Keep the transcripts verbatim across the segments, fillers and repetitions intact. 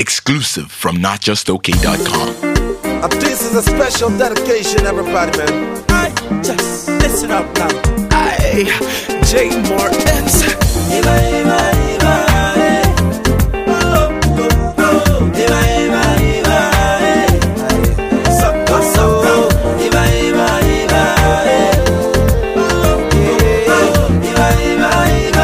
Exclusive from not just okay dot com. Uh, this is a special dedication, everybody, man. I just listen up now. I, Jay Martins. Eva, Eva, Eva, eh. Oh, oh, oh. Eva, Eva, Eva, eh. Sucko, sucko. Eva, Eva, Eva, eh. Oh, oh. Eva, Eva, Eva,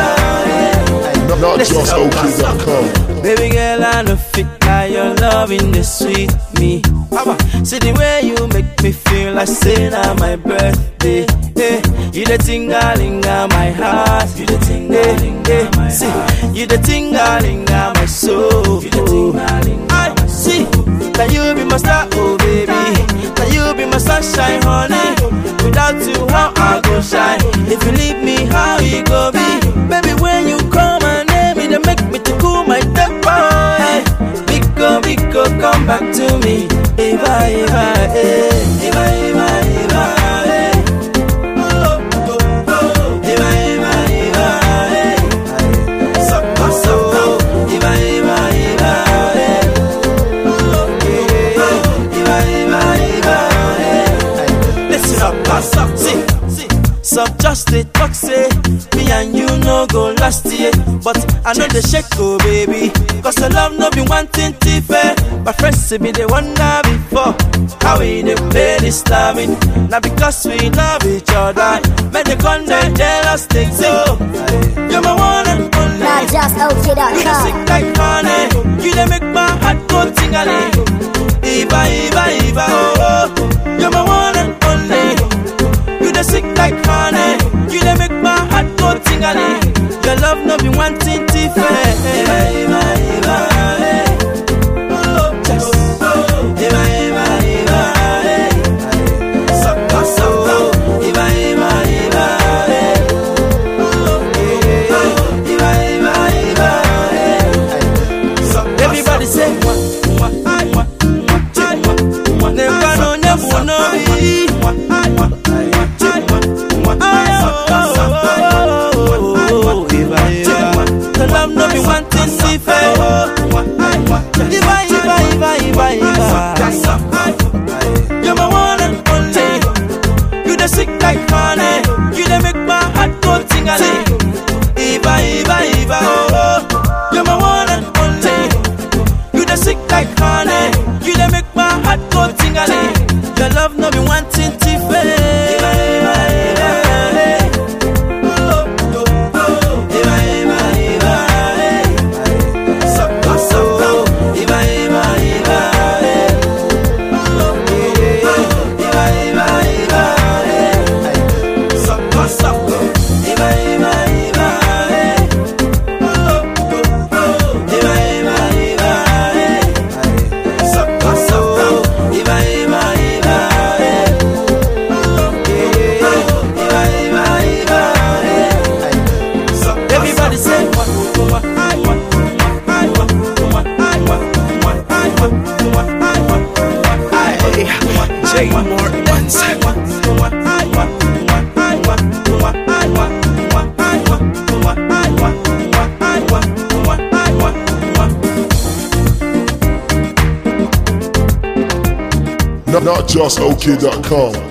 eh. not just okay dot com. Baby girl, I know fit how your loving the sweet me. See the way you make me feel like say now my birthday. Hey, you the tingalinga my heart. You the tingalinga my heart. You the tingalinga my soul. You the tingalinga my see that you be my star, oh baby. That you be my sunshine, honey. Without you, how I go shine? If you leave me, how you go be? Baby, when you come and name me, they make me to cool my temper. Hey, Biko, Biko, come back to me. Eva, Eva, eh. Eva, Eva, Eva, eh. Oh, oh, oh. Eva, Eva, Eva, eh. Sucko, sucko. Eva, Eva, Eva, eh. Oh, oh. Eva, Eva, Eva, eh. Listen up, pass up, see, see. Some just they talk say me and you no go last year, but I know the shake go baby. Cause the love no be wanting to fair. My friends say me they wonder before how we they play this loving. Now because we love each other, make the content jealous thing so. You're my one and only. Not just okay dot com. You the sick like honey. You they make my heart go tingling. Eva, Eva, Eva, oh, oh. You're my one and only. You the sick like honey. You they make my heart go tingling. Your love no be wanting to fair. Eva, Eva, Eva, eh. Oh, just, oh. Eva, Eva, Eva, eh. Sucko, sucko. Eva, Eva, Eva, eh. Oh, oh. Eva, Eva, Eva, eh. Sucko, everybody say what, what, I want, what, I want, what. Never know, never know. Love no be wanting to fair. Eva, Eva, Eva, Eva, Eva. You're my one and only. You the sick like honey. You the make my heart go tingling. Eva, Eva, Eva, oh. You're my one and only. You the sick like honey. You the make my heart go tingling. Your love no be wanting to fair. Eva, Eva, Eva. Jay Martins. not just okay dot com.